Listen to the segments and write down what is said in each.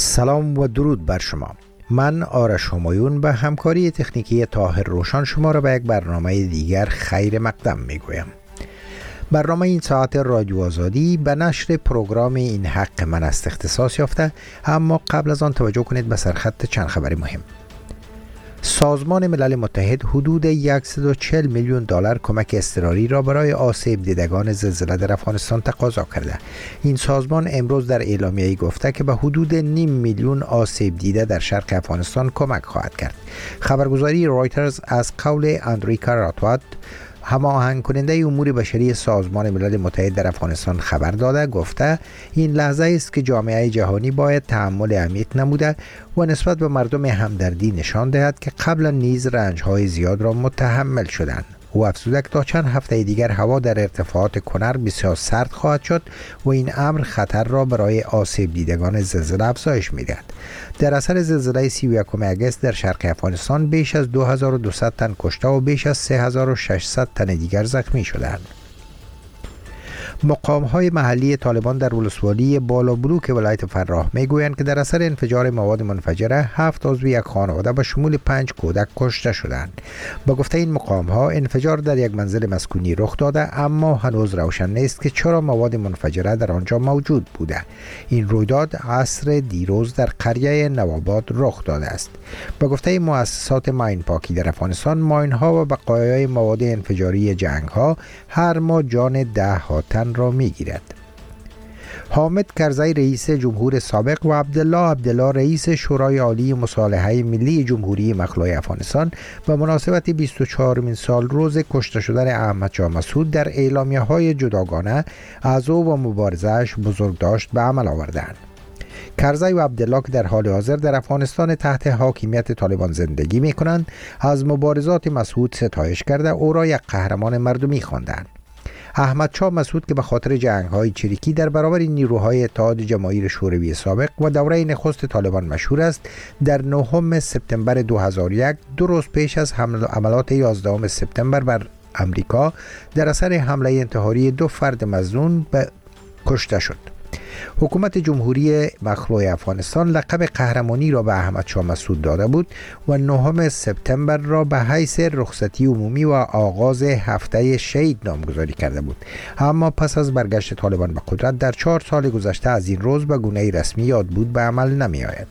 سلام و درود بر شما. من آرش همایون به همکاری تکنیکی طاهر روشن شما را به یک برنامه دیگر خیر مقدم می گویم. برنامه این ساعت رادیو آزادی به نشر پروگرام این حق من است اختصاص یافته، اما قبل از آن توجه کنید به سرخط چند خبری مهم. سازمان ملل متحد حدود 140 میلیون دلار کمک اضطراری را برای آسیب دیدگان زلزله در افغانستان تقاضا کرده. این سازمان امروز در اعلامیه‌ای گفته که به حدود نیم میلیون آسیب دیده در شرق افغانستان کمک خواهد کرد. خبرگزاری رایترز از قول اندریکا راتوات، هماهنگ کننده امور بشری سازمان ملل متحد در افغانستان خبر داده، گفته این لحظه است که جامعه جهانی باید تحمل عمیق نموده و نسبت به مردم همدردی نشان دهد که قبلا نیز رنج‌های زیاد را متحمل شدند. او افزوده که تا چند هفته دیگر هوا در ارتفاعات کنر بسیار سرد خواهد شد و این امر خطر را برای آسیب دیدگان زلزله افزایش می‌دهد. در اثر زلزله 31 اگست در شرق افغانستان بیش از 2200 تن کشته و بیش از 3600 تن دیگر زخمی شدند. مقام‌های محلی طالبان در ولسوالی بالابلوک ولایت فراه میگویند که در اثر انفجار مواد منفجره 7 عضو یک خانواده به شمول 5 کودک کشته شدند. با گفته این مقام‌ها انفجار در یک منزل مسکونی رخ داده، اما هنوز روشن نیست که چرا مواد منفجره در آنجا موجود بوده. این رویداد عصر دیروز در قریه نواباد رخ داده است. با گفته مؤسسات ماین پاکی در افغانستان، ماین‌ها و بقایای مواد انفجاری جنگ‌ها هر ماه جان 10 تن را میگیرد. حامد کرزی رئیس جمهور سابق و عبدالله رئیس شورای عالی مصالحه ملی جمهوری مخلوع افغانستان به مناسبت 24مین سال روز کشته شدن احمد شاه مسعود در اعلامیه‌های جداگانه از او و مبارزه‌اش بزرگداشت به عمل آوردند. کرزی و عبدالله که در حال حاضر در افغانستان تحت حاکمیت طالبان زندگی می‌کنند، از مبارزات مسعود ستایش کرده او را یک قهرمان مردمی خواندند. احمد شاه مسعود که به خاطر جنگ‌های چریکی در برابر نیروهای اتحاد جماهیر شوروی سابق و دوره نخست طالبان مشهور است، در 9 سپتامبر 2001 دو روز پیش از حملات 11 سپتامبر بر امریکا در اثر حمله انتحاری 2 فرد مظنون کشته شد. حکومت جمهوری مخلوع افغانستان لقب قهرمانی را به احمد شاه مسعود داده بود و 9 سپتامبر را به حیث رخصتی عمومی و آغاز هفته شهید نامگذاری کرده بود. اما پس از برگشت طالبان به قدرت در 4 سال گذشته از این روز به گونه رسمی یاد بود به عمل نمی آید.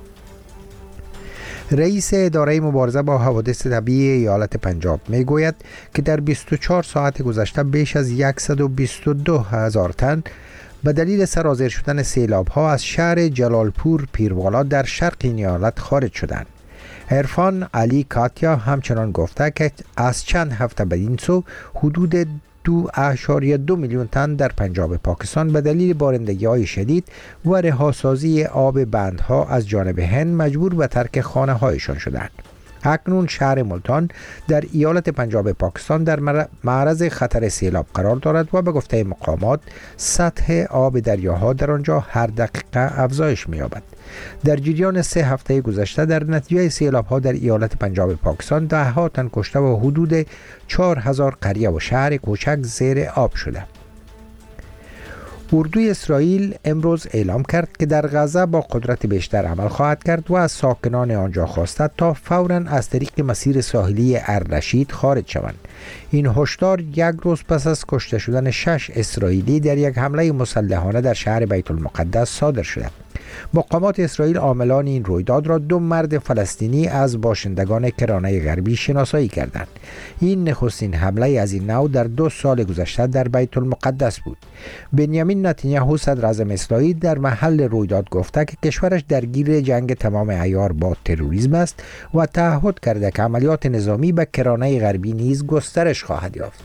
رئیس اداره مبارزه با حوادث طبیعی ایالت پنجاب می گوید که در 24 ساعت گذشته بیش از 122,000 تن به دلیل سرازیر شدن سیلاب‌ها از شهر جلالپور پیروالا در شرق این ایالت خارج شدند. عرفان علی کاتیا همچنان گفته که از چند هفته بدین سو حدود 2.2 میلیون تن در پنجاب پاکستان به دلیل بارندگی‌های شدید و رهاسازی آب بندها از جانب هند مجبور به ترک خانه‌هایشان شدند. اکنون شهر ملتان در ایالت پنجاب پاکستان در معرض خطر سیلاب قرار دارد و به گفته مقامات سطح آب دریاها در آنجا هر دقیقه افزایش می‌یابد. در جریان 3 هفته گذشته در نتیجه سیلاب‌ها در ایالت پنجاب پاکستان 10 تن کشته و حدود 4000 قریه و شهر کوچک زیر آب شده. اردوی اسرائیل امروز اعلام کرد که در غزه با قدرت بیشتر عمل خواهد کرد و از ساکنان آنجا خواسته تا فوراً از طریق مسیر ساحلی الرشید خارج شوند. این هشدار یک روز پس از کشته شدن 6 اسرائیلی در یک حمله مسلحانه در شهر بیت المقدس صادر شده. مقامات اسرائیل عاملان این رویداد را 2 مرد فلسطینی از باشندگان کرانه غربی شناسایی کردند. این نخستین حمله از این نوع در 2 سال گذشته در بیت المقدس بود. بنیامین نتانیاهو صدر اعظم اسرائیل در محل رویداد گفته که کشورش درگیر جنگ تمام عیار با تروریسم است و تعهد کرده که عملیات نظامی به کرانه غربی نیز گسترش خواهد یافت.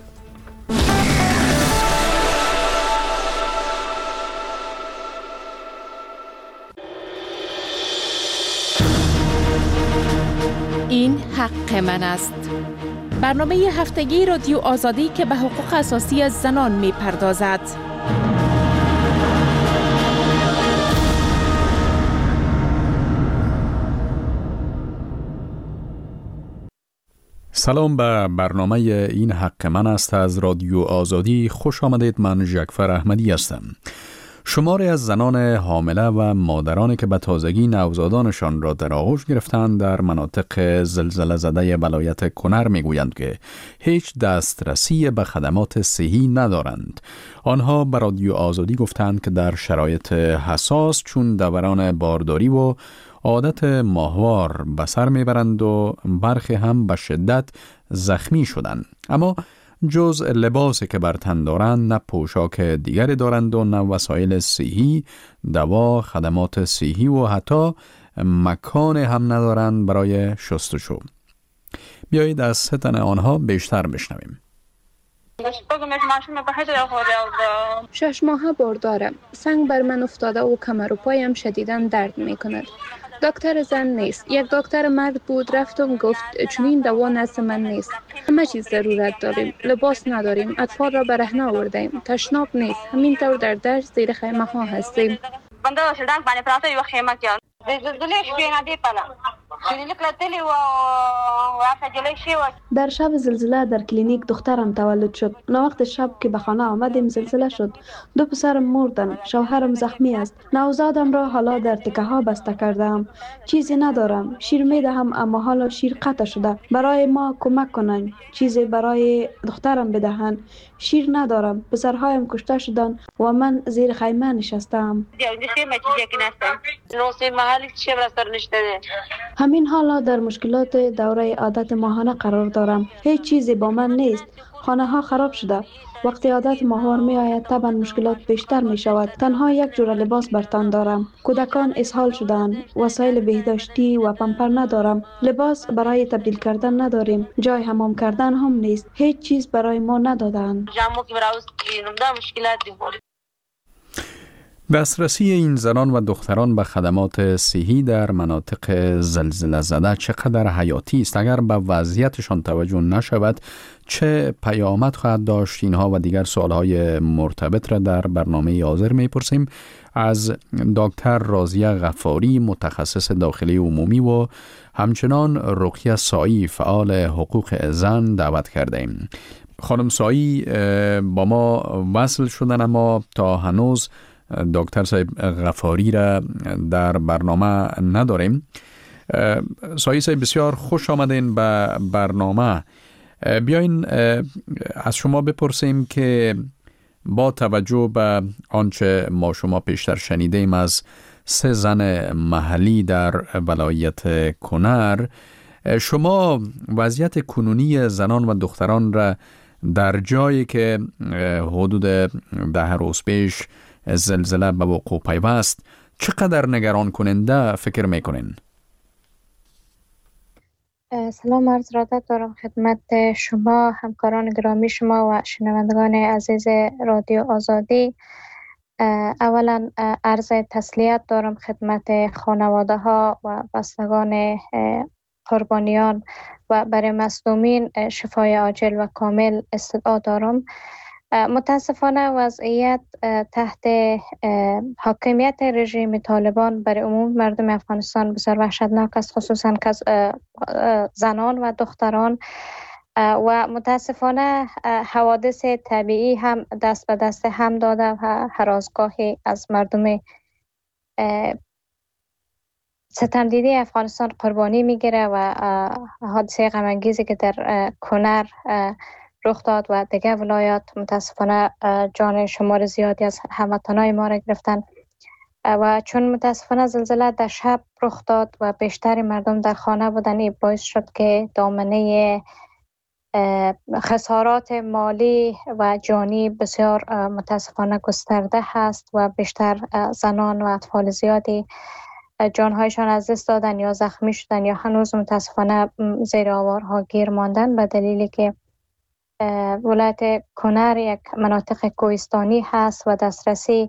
این حق من است. برنامه هفتگی رادیو آزادی که به حقوق اساسی زنان می پردازد. سلام به برنامه این حق من است از رادیو آزادی. خوش آمدید. من جعفر احمدی هستم. شماری از زنان حامله و مادرانی که به تازگی نوزادانشان را در آغوش گرفتند در مناطق زلزله زده ولایت کنر میگویند که هیچ دسترسی به خدمات صحی ندارند. آنها به رادیو آزادی گفتند که در شرایط حساس چون دوران بارداری و عادت ماهوار به سر میبرند و برخی هم به شدت زخمی شدند. اما جز لباسی که بر تن دارند نه پوشاک دیگری دارند و نه وسایل صحی، دوا، خدمات صحی و حتی مکان هم ندارند برای شستشو. بیایید از ستن آنها بیشتر بشنویم. 6 ماه باردارم. سنگ بر من افتاده و کمر و پایم شدیداً درد می کند. دکتر زن نیست. یک دکتر مرد بود، رفتم گفت چنین دوا نزد من نیست. همه چیز ضرورت داریم. لباس نداریم. اطفال را برهنه آوردیم. تشناب نیست. همین طور در دشت زیر خیمه ها هستیم. در شب زلزله در کلینیک دخترم تولد شد. وقت شب که به خانه آمدیم زلزله شد. 2 پسرم مردن. شوهرم زخمی است. نوزادم را حالا در تکه ها بسته کردم. چیزی ندارم. شیر میدهم اما حالا شیر قطع شده. برای ما کمک کنند. چیزی برای دخترم بدهند. شیر ندارم. پسرهایم کشته شدند و من زیر خیمه نشستم. همین حالا در مشکلات دوره عادت ماهانه قرار دارم. هیچ چیزی با من نیست. خانه ها خراب شده. وقتی عادت ماهوار می آید طبعا مشکلات بیشتر می شود. تنها یک جور لباس بر تن دارم. کودکان اسهال شدند. وسایل بهداشتی و پمپر ندارم. لباس برای تبدیل کردن نداریم. جای حمام کردن هم نیست. هیچ چیز برای ما ندادند. دسترسی این زنان و دختران به خدمات صحی در مناطق زلزله زده چقدر حیاتی است. اگر به وضعیتشان توجه نشود چه پیامد خواهد داشت؟ اینها و دیگر سوالهای مرتبط را در برنامه حاضر میپرسیم از دکتر راضیه غفاری، متخصص داخلی عمومی و همچنان رقیه سایی، فعال حقوق زن دعوت کرده ایم. خانم سایی با ما وصل شدن اما تا هنوز دکتر صاحب غفاری را در برنامه نداریم. سایی صاحب بسیار خوش آمدین به برنامه. بیاین از شما بپرسیم که با توجه به آنچه ما شما پیشتر شنیدیم از 3 زن محلی در ولایت کنر، شما وضعیت کنونی زنان و دختران را در جایی که حدود 10 روز پیش زلزله به وقوع پیوست چقدر نگران کننده فکر میکنین؟ سلام عرض ارادت دارم خدمت شما، همکاران گرامی شما و شنوندگان عزیز رادیو آزادی. اولا عرض تسلیت دارم خدمت خانواده ها و بستگان قربانیان و برای مظلومین شفای عاجل و کامل استدعا دارم. متاسفانه وضعیت تحت حاکمیت رژیم طالبان برای عموم مردم افغانستان بسیار وحشتناک است، خصوصا زنان و دختران و متاسفانه حوادث طبیعی هم دست به دست هم داده و هراسگاهی از مردم ستمدیده افغانستان قربانی میگیره و حادثه غم انگیزی که در کنر رخ داد و دیگه ولایات متاسفانه جان شمار زیادی از هموطنای ما را گرفتن و چون متاسفانه زلزله در شب رخ داد و بیشتر مردم در خانه بودن، این باعث شد که دامنه خسارات مالی و جانی بسیار متاسفانه گسترده هست و بیشتر زنان و اطفال زیادی جانهایشان از دست دادن یا زخمی شدن یا هنوز متاسفانه زیر آوارها گیر ماندن به دلیلی که ولایت کنر یک مناطق کوهستانی هست و دسترسی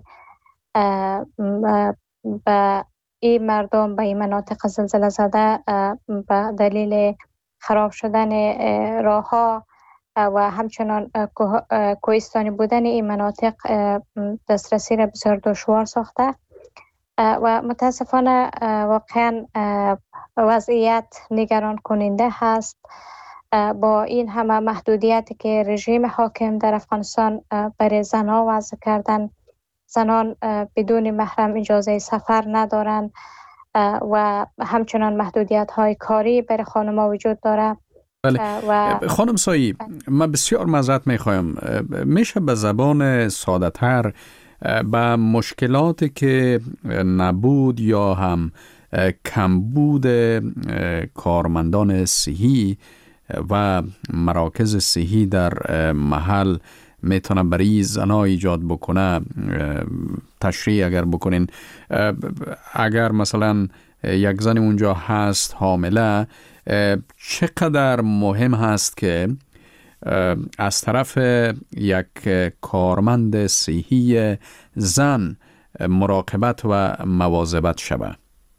به این مردم به این مناطق زلزله زده به دلیل خراب شدن راه‌ها و همچنان کوهستانی بودن این مناطق دسترسی را بسیار دشوار ساخته و متاسفانه واقعا وضعیت نگران کننده هست. با این همه محدودیتی که رژیم حاکم در افغانستان برای زنها وضع کردن، زنان بدون محرم اجازه سفر ندارند و همچنان محدودیت های کاری برای خانم‌ها وجود داره. بله. و خانم سایی، من بسیار معذرت میخوایم، میشه به زبان ساده تر به مشکلاتی که نبود یا هم کمبود کارمندان صحی و مراکز صحی در محل میتونه برای زنها ایجاد بکنه تشریح اگر بکنین؟ اگر مثلا یک زن اونجا هست حامله، چقدر مهم هست که از طرف یک کارمند صحی زن مراقبت و مواظبت شود؟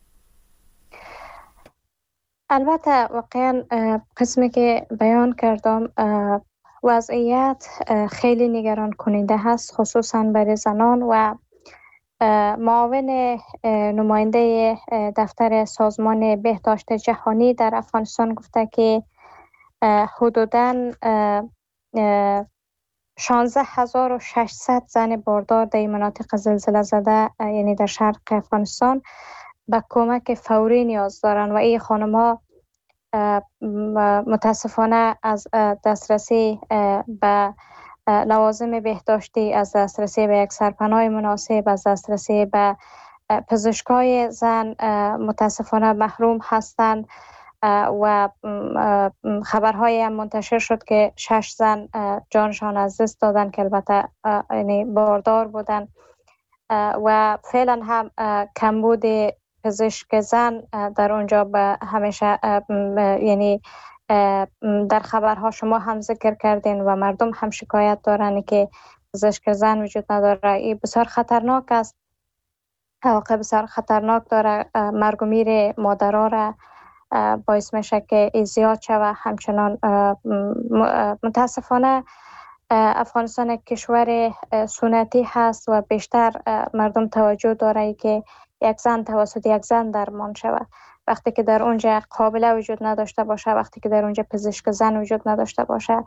البته واقعا قسمی که بیان کردم وضعیت خیلی نگران کننده هست، خصوصا برای زنان. و معاون نماینده دفتر سازمان بهداشت جهانی در افغانستان گفته که حدوداً 16600 زن باردار در مناطق زلزله زده، یعنی در شرق افغانستان، به کمک فوری نیاز دارند و این خانم‌ها متاسفانه از دسترسی به لوازم بهداشتی، از دسترسی به یک سرپناه مناسب، از دسترسی به پزشکای زن متاسفانه محروم هستند. و خبرهای هم منتشر شد که 6 زن جانشان از دست دادن که البته یعنی باردار بودن. و فعلا هم کمبود پزشک زن در اونجا به همیشه یعنی در خبرها شما هم ذکر کردین و مردم هم شکایت دارن که پزشک زن وجود نداره. این بسیار خطرناک است، واقع بسیار خطرناک داره، مرگ و میر مادرها را باعث میشه که زیاد شوه. همچنان متاسفانه افغانستان یک کشور سنتی هست و بیشتر مردم توجه داره که یک زن توسط یک زن درمان شود. وقتی که در اونجا قابله وجود نداشته باشه، وقتی که در اونجا پزشک زن وجود نداشته باشه،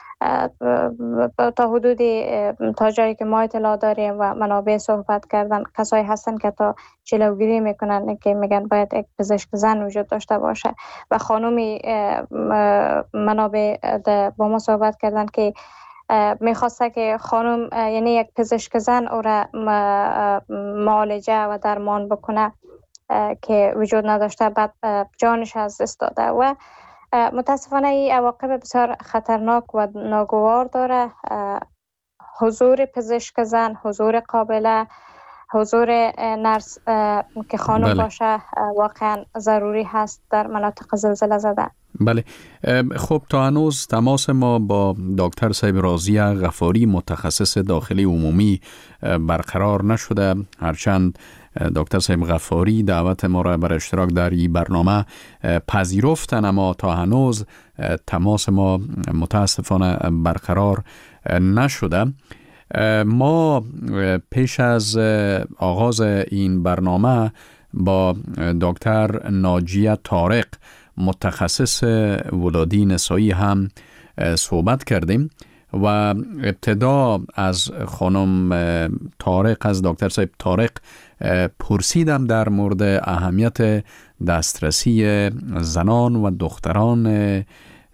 تا حدودی تا جایی که ما اطلاع داریم و منابع صحبت کردن، کسایی هستن که تا جلوگیری میکنن که میگن باید یک پزشک زن وجود داشته باشه. و خانومی منابع با ما صحبت کردن که میخواسته که خانم یعنی یک پزشک زن او را معالجه و درمان بکنه که وجود نداشته، بعد جانش از دست داده. و متاسفانه این عواقب بسیار خطرناک و ناگوار داره. حضور پزشک زن، حضور قابله، حضور نرس که خانم باشه واقعا ضروری هست در مناطق زلزله زده. بله. خب تا هنوز تماس ما با دکتر صاحب راضیه غفاری متخصص داخلی عمومی برقرار نشده، هرچند دکتر صاحب غفاری دعوت ما را بر اشتراک در این برنامه پذیرفتن، اما تا هنوز تماس ما متاسفانه برقرار نشده. ما پیش از آغاز این برنامه با دکتر ناجیه طارق متخصص ولادی نسایی هم صحبت کردیم و ابتدا از خانم طارق، از دکتر صاحب طارق پرسیدم در مورد اهمیت دسترسی زنان و دختران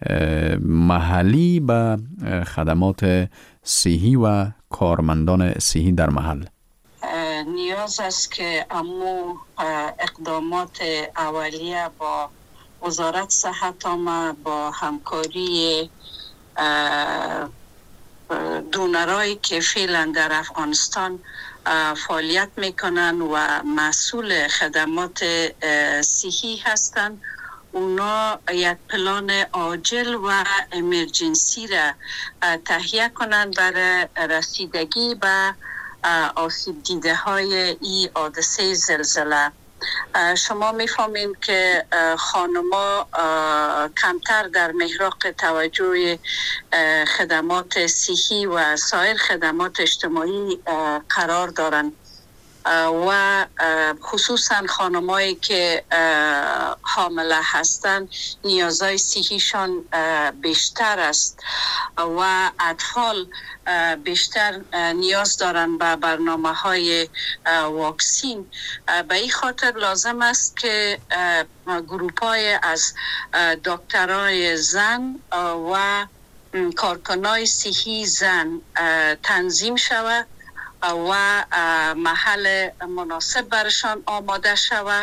محلی به خدمات صحی و کارمندان صحی در محل. نیاز است که امو اقدامات اولیه با وزارت صحت عامه با همکاری دونرایی که فعلا در افغانستان فعالیت میکنن و مسئول خدمات صحی هستند، اونا یک پلان عاجل و امرجنسی را تهیه کنند برای رسیدگی به آسیب دیده های این حادثه زلزله. شما میفهمین که خانما کمتر در محراق توجه خدمات صحی و سایر خدمات اجتماعی قرار دارند و خصوصا خانمایی که حامله هستند نیازهای صحیشان بیشتر است و اطفال بیشتر نیاز دارند به برنامه‌های واکسین. به این خاطر لازم است که گروپ‌های از دکترای زن و کارکنای صحی زن تنظیم شود و محل مناسب برشان آماده شود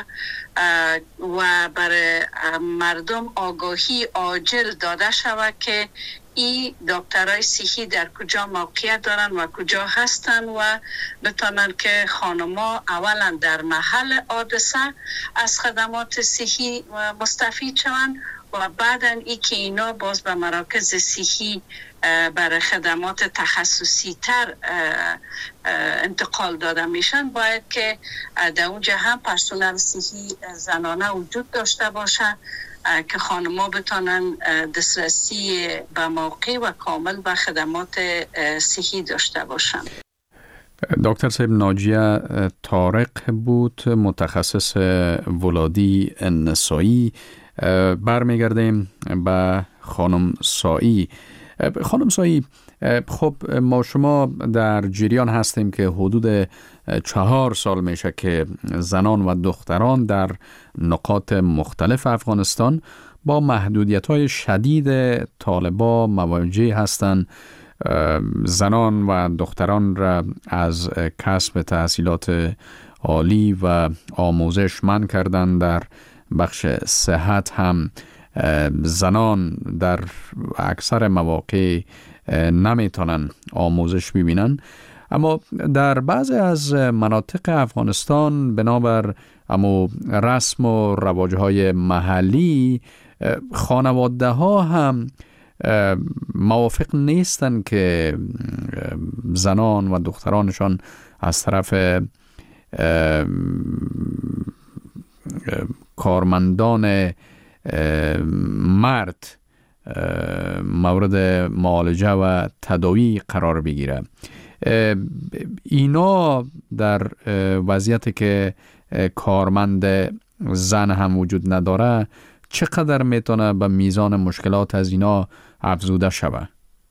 و برای مردم آگاهی عاجل داده شود که این دکترای صحی در کجا موقعیت دارن و کجا هستن و بتونن که خانما اولا در محل حادثه از خدمات صحی مستفید شوند و بعدا ای که اینا باز به مراکز صحی برای خدمات تخصصی تر انتقال داده میشن. باید که در اونجا هم پرسنل صحی زنانه وجود داشته باشه که خانم‌ها بتونن دسترسی به موقع و کامل به خدمات صحی داشته باشن. دکتر صاحب، ناجیه طارق بود، متخصص ولادی نسایی. برمیگردیم به خانم سایی. خانم سایی، خب ما شما در جریان هستیم که حدود 4 سال میشه که زنان و دختران در نقاط مختلف افغانستان با محدودیت‌های شدید طالبان مواجه هستند. زنان و دختران را از کسب تحصیلات عالی و آموزش منع کردند. در بخش صحت هم زنان در اکثر مواقع نمیتونن آموزش ببینن. اما در بعضی از مناطق افغانستان بنابر رسم و رواجهای محلی خانواده ها هم موافق نیستن که زنان و دخترانشان از طرف کارمندان مرد مورد معالجه و تداوی قرار بگیره. اینا در وضعیتی که کارمند زن هم وجود نداره چقدر میتونه به میزان مشکلات از اینا افزوده شود؟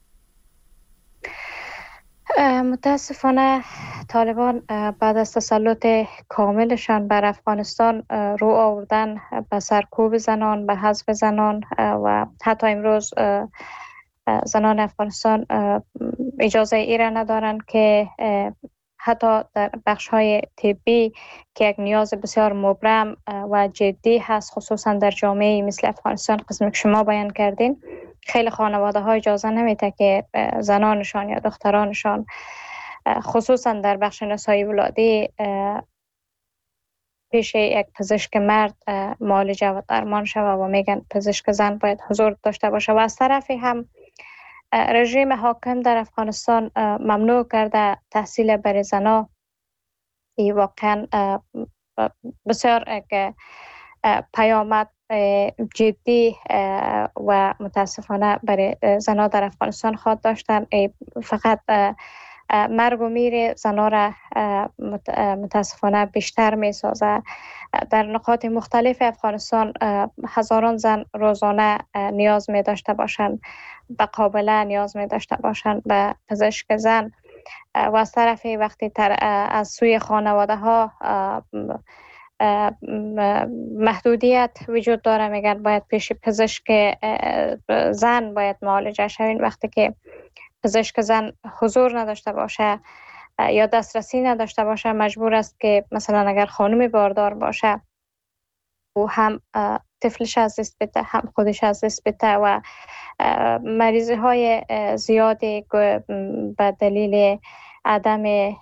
متاسفانه طالبان بعد از تسلط کاملشان بر افغانستان رو آوردن به سرکوب زنان، به حذف زنان و حتی امروز زنان افغانستان اجازه ای را ندارند که حتی در بخش‌های طبی که یک نیاز بسیار مبرم و جدی هست، خصوصا در جامعه مثل افغانستان، قسمی که شما بیان کردین، خیلی خانواده ها اجازه نمیده که زنانشان یا دخترانشان خصوصا در بخش نسایی ولادی پیش یک پزشک مرد معالجه و درمان شود و میگن پزشک زن باید حضور داشته باشه. و از طرفی هم رژیم حاکم در افغانستان ممنوع کرده تحصیل برای زنها. این واقعا بسیار پیامد جدی و متاسفانه برای زنها در افغانستان خواهد داشتن. فقط مرگ و میر زنها را متاسفانه بیشتر می سازه. در نقاط مختلف افغانستان هزاران زن روزانه نیاز می داشته باشند به قابله، نیاز می داشته باشند به پزشک زن و از طرفی وقتی از سوی خانواده ها محدودیت وجود داره، میگن باید پیش پزشک زن باید معالجه شوین. وقتی که پزشک زن حضور نداشته باشه یا دسترسی نداشته باشه، مجبور است که مثلا اگر خانم باردار باشه او هم طفلش از دست بده، هم خودش از دست بده و مریضی های زیادی به دلیل عدم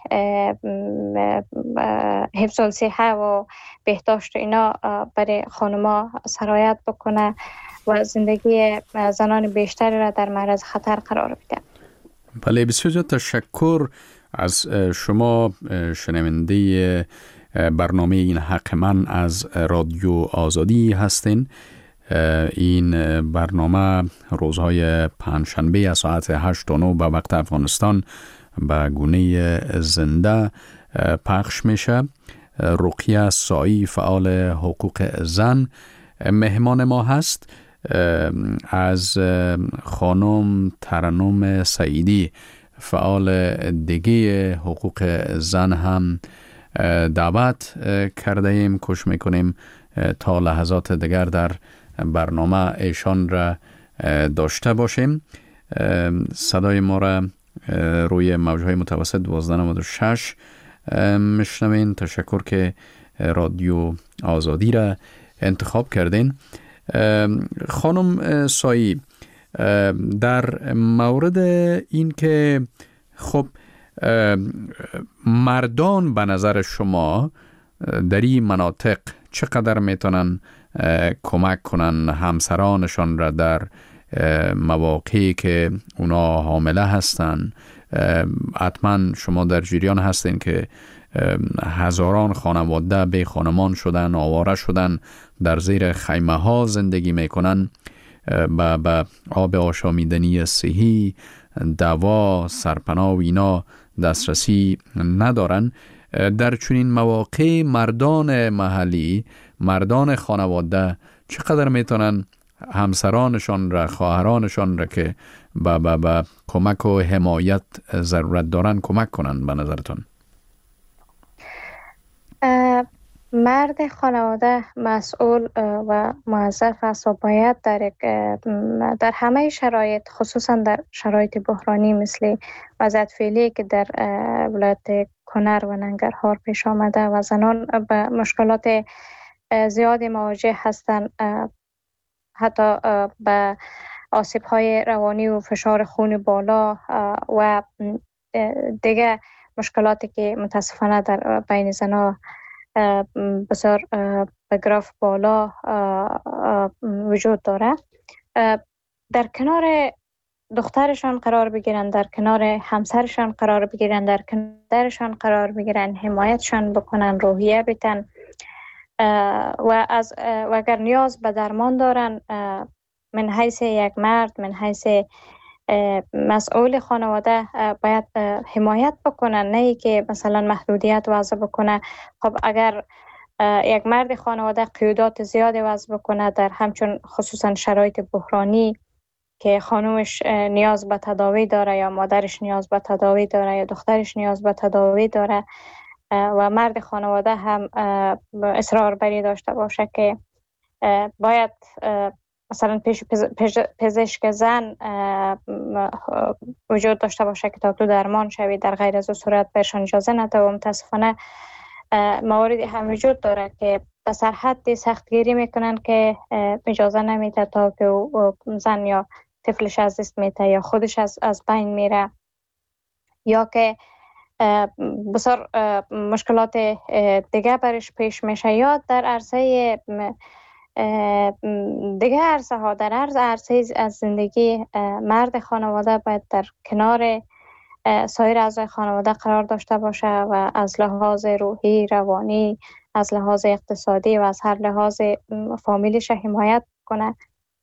حفظ الصحه و بهداشت اینا برای خانم‌ها سرایت بکنه و زندگی زنان بیشتری را در معرض خطر قرار بده. بله، بسیار تشکر از شما شنونده برنامه این حق من از رادیو آزادی هستین. این برنامه روزهای پنجشنبه از ساعت 8 تا 9 به وقت افغانستان به گونه زنده پخش میشه. رقیه سایی، فعال حقوق زن، مهمان ما هست. از خانم ترنم سعیدی، فعال دیگه حقوق زن، هم دعوت کرده ایم. کوشش میکنیم تا لحظات دیگر در برنامه ایشان را داشته باشیم. صدای ما را روی موجهای متوسط 1296 میشنوین. تشکر که رادیو آزادی را انتخاب کردین. خانم سایی، در مورد این که خب مردان به نظر شما در این مناطق چقدر میتونن کمک کنن همسرانشان را در مواقعی که اونا حامله هستن؟ حتما شما در جریان هستین که هزاران خانواده بی خانمان شدن، آواره شدن، در زیر خیمه ها زندگی میکنن، با آب آشامیدنی صحی، دوا، سرپناه و اینا دسترسی ندارن. در چنین مواقع مردان محلی، مردان خانواده چقدر میتونن همسرانشان را، خواهرانشان را که با کمک و حمایت ضرورت دارن کمک کنن به نظرتون؟ مرد خانواده مسئول و موظف است و باید در همه شرایط، خصوصا در شرایط بحرانی مثل وضعیت فعلی که در ولایت کنر و ننگرهار پیش آمده و زنان به مشکلات زیادی مواجه هستند، حتی به آسیب‌های روانی و فشار خون بالا و دیگه مشکلاتی که متاسفانه در بین زنان بسیار به گراف بالا وجود داره. در کنار دخترشان قرار بگیرن، در کنار همسرشان قرار بگیرن، در کنارشان قرار بگیرن، حمایتشان بکنن، روحیه بدن و اگر نیاز به درمان دارن، من حیث یک مرد، من حیث مسئول خانواده باید حمایت بکنن، نه ای که مثلا محدودیت وضع بکنه. خب اگر یک مرد خانواده قیودات زیادی وضع بکنه در همچون خصوصا شرایط بحرانی که خانومش نیاز به تداوی داره یا مادرش نیاز به تداوی داره یا دخترش نیاز به تداوی داره و مرد خانواده هم اصرار بری داشته باشه که باید مثلا پزشک زن وجود داشته باشه که تا تو درمان شوی، در غیر از صورت بهشان اجازه نده. و متاسفانه مواردی هم وجود داره که به سرحد سختگیری میکنن که اجازه نمیده تا که زن یا طفلش از دست میده یا خودش از بین میره، یا که بسیار مشکلات دیگه برش پیش میشه، یا در عرصه دیگه عرصه ها، در عرصه از زندگی مرد خانواده باید در کنار سایر اعضای خانواده قرار داشته باشه و از لحاظ روحی، روانی، از لحاظ اقتصادی و از هر لحاظ فامیلش حمایت کنه.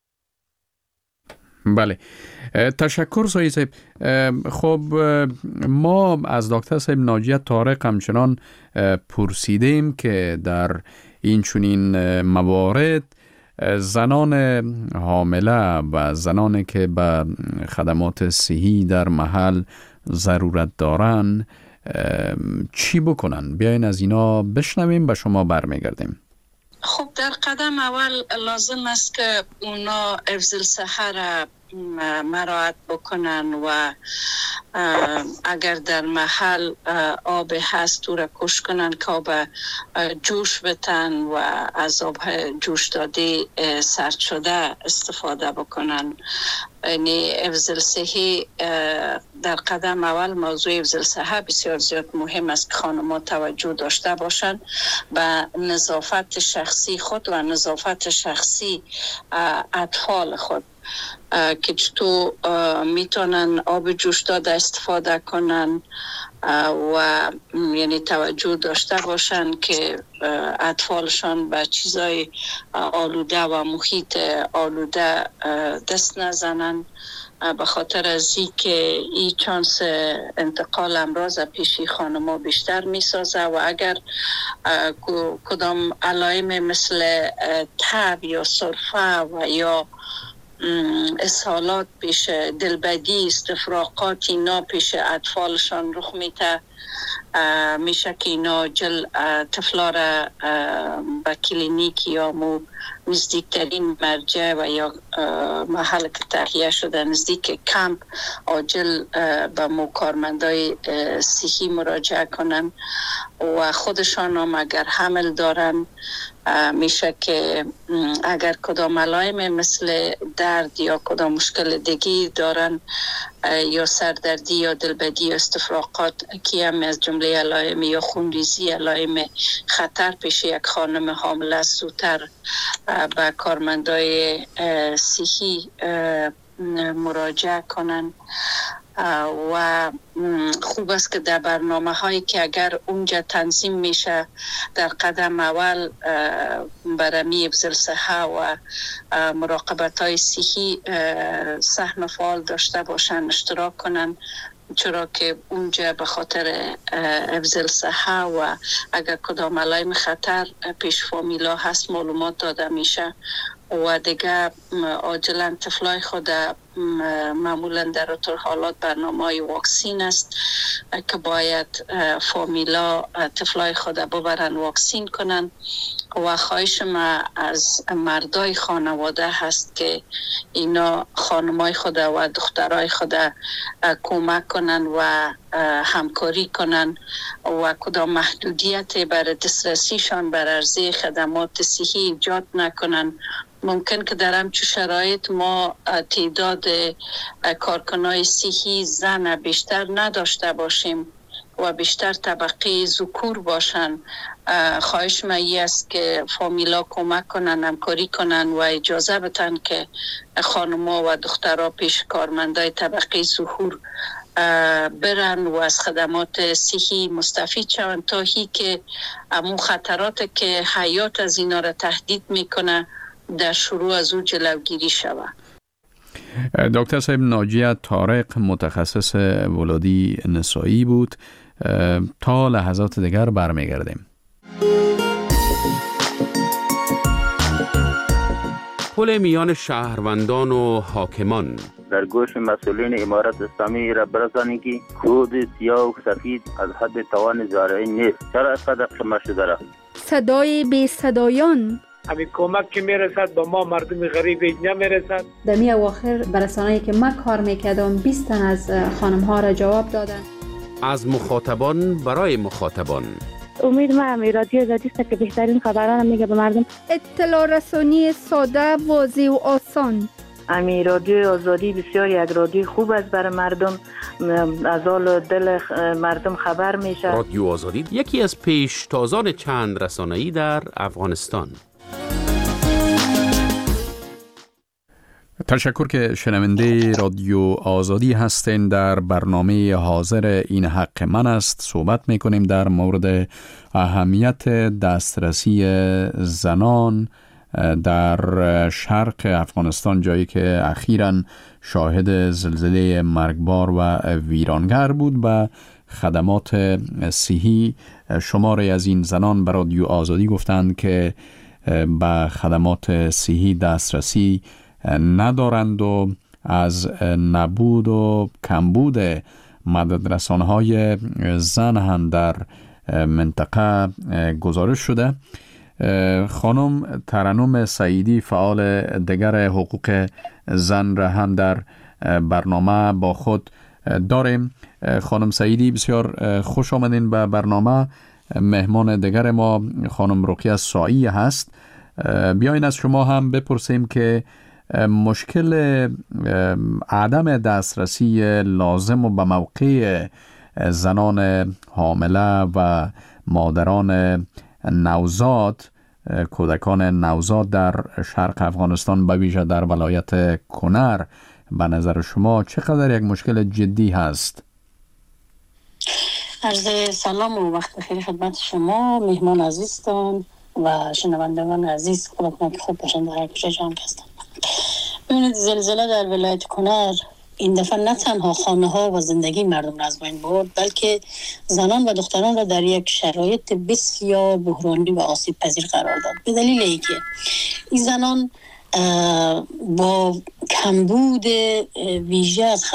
بله، تشکر سایی صاحب. خب ما از دکتر صاحب ناجیه طارق همچنان پرسیدیم که در این چنین موارد زنان حامله و زنانی که به خدمات صحی در محل ضرورت دارن چی بکنن؟ بیاین از اینا بشنویم، به شما برمیگردیم. خب در قدم اول لازم است که اونا حفظ الصحه را مراعات بکنن و اگر در محل آب هست او را کش کنن که آب جوش بتن و از آب جوش داده سرد شده استفاده بکنن. یعنی حفظ الصحه در قدم اول، موضوع حفظ الصحه بسیار زیاد مهم است که خانم‌ها توجه داشته باشند به نظافت شخصی خود و نظافت شخصی اطفال خود، که چطور میتونن آب جوش داده استفاده کنن و یعنی توجه داشته باشن که اطفالشان به چیزای آلوده و محیط آلوده دست نزنن به خاطر از که این چانس انتقال امراض پیشی خانما بیشتر می سازه و اگر کدام علائم مثل تب یا سرفه و یا اسهالات پیش دلبدی استفراغات اینا پیش اطفالشان رخ میده میشه که اینا جل طفلا را به کلینیک یا نزدیکترین مرجع و یا محل که تهیه شده نزدیک کمپ عاجل به کارمندای صحی مراجعه کنن و خودشان هم اگر حمل دارن میشه که اگر کدام علائم مثل درد یا کدام مشکل دیگی دارن یا سردردی یا دلبدی یا استفراغات که هم از جمله علائم یا خونریزی علائم خطر پیش یک خانم حامله است زودتر به کارمندای صحی مراجعه کنن و خوب است که در برنامه هایی که اگر اونجا تنظیم میشه در قدم اول برمی افضل صحه و مراقبت های صحی سهم فعال داشته باشن اشتراک کنن چرا که اونجا به خاطر افضل صحه و اگر کدام علائم خطر پیش فامیلا هست معلومات داده میشه و دیگه عاجلا طفلای خود معمولا در طور حالات برنامه واکسین است که باید فامیلا طفلای خود ببرن واکسین کنن و خواهش ما از مردای خانواده هست که اینا خانمای خود و دخترای خود کمک کنن و همکاری کنن و کدام محدودیت بر دسترسیشان بر عرضه خدمات صحی ایجاد نکنن. ممکن که در همچون شرایط ما تعداد کارکنای صحی زن بیشتر نداشته باشیم و بیشتر طبقه ذکور باشن. خواهش من است که فامیلا کمک کنن همکاری کنن و اجازه بدن که خانم‌ها و دخترها پیش کارمندای طبقه ذکور برن و از خدمات صحی مستفید شوند تا هی که امون خطرات که حیات از اینا را تهدید میکنه در شروع از او جلوگیری شود. دکتر صاحب ناجیه طارق متخصص ولادی نسایی بود. تا لحظات دیگر برمیگردیم. پل میان شهروندان و حاکمان در گوش مسئولین امارت اسلامی را برسانید که کود سیاه و سفید از حد توان زارعین نیست. چرا اینقدر خمه شده را؟ صدای بی صدایان همین کمک که میرسد به ما مردم غریب نمیرسد. در می اواخر برسانه‌ای که من کار میکردم 20 تن از خانم ها را جواب دادن. از مخاطبان برای مخاطبان. امید من رادیو آزادی است که بهترین خبران میگه به مردم. اطلاع رسانی ساده، واضح و آسان. امی رادیو آزادی بسیار یک رادیو خوب است برای مردم، از حال دل مردم خبر میشه. رادیو آزادی یکی از پیشتازان چند رسانه‌ای در افغانستان. تشکر که شنونده رادیو آزادی هستین. در برنامه حاضر این حق من است صحبت میکنیم در مورد اهمیت دسترسی زنان در شرق افغانستان، جایی که اخیراً شاهد زلزله مرگبار و ویرانگر بود. و خدمات صحی شماری از این زنان به رادیو آزادی گفتند که به خدمات صحی دسترسی ندارند و از نبود و کمبود مددرسان‌های زن هم در منطقه گزارش شده. خانم ترنم سعیدی فعال دیگر حقوق زن را هم در برنامه با خود داریم. خانم سعیدی بسیار خوش آمدین به برنامه. مهمان دیگر ما خانم رقیه سائی هست. بیاین از شما هم بپرسیم که مشکل عدم دسترسی لازم و به موقع زنان حامله و مادران نوزاد، کودکان نوزاد در شرق افغانستان به ویژه در ولایت کنر به نظر شما چقدر یک مشکل جدی هست؟ عرض سلام و وقت بخیر خدمت شما مهمان عزیزتان و شنوندگان عزیز. خدا کنه که خوب باشند در هر کجا جان هستند. ببینید زلزله در ولایت کنر این دفعه نه تنها خانه ها و زندگی مردم را از بین برد، بلکه زنان و دختران را در یک شرایط بسیار بحرانی و آسیب پذیر قرار داد. به دلیل اینکه این زنان با کمبود ویژه از